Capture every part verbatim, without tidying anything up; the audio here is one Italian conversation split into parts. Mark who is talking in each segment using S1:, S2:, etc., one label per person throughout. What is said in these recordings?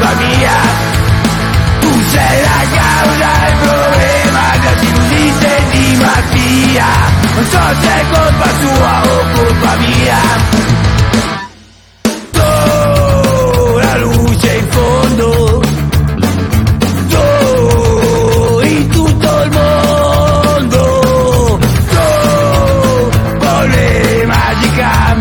S1: colpa mia. Tu sei la causa del problema, ti illudiste di Mattia. Non so se è colpa sua o colpa mia. Oh, la luce in fondo, oh, in tutto il mondo, oh, bolle magica,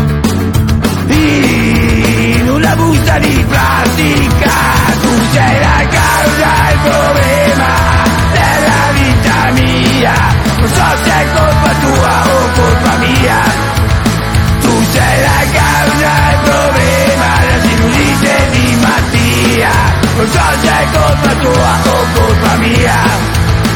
S1: in una busta di plastica. Tu sei la causa, il problema della vita mia. Non so se è colpa tua o colpa mia. Tu sei la causa, il problema della sinusite di Mattia. Non so se è colpa tua o colpa mia.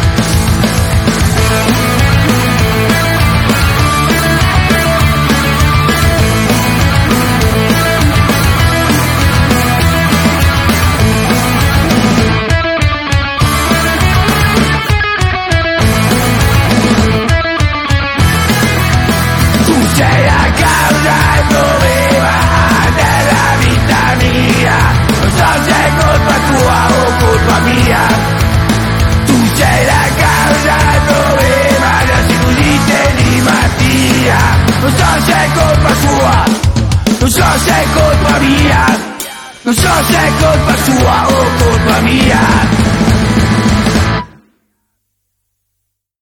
S1: Sei la causa, il problema della vita mia. Non so se è colpa tua o colpa mia. Tu sei la causa, il problema della sinusite di Mattia. Non so se è colpa sua, non so se è colpa mia. Non so se è colpa sua o colpa mia.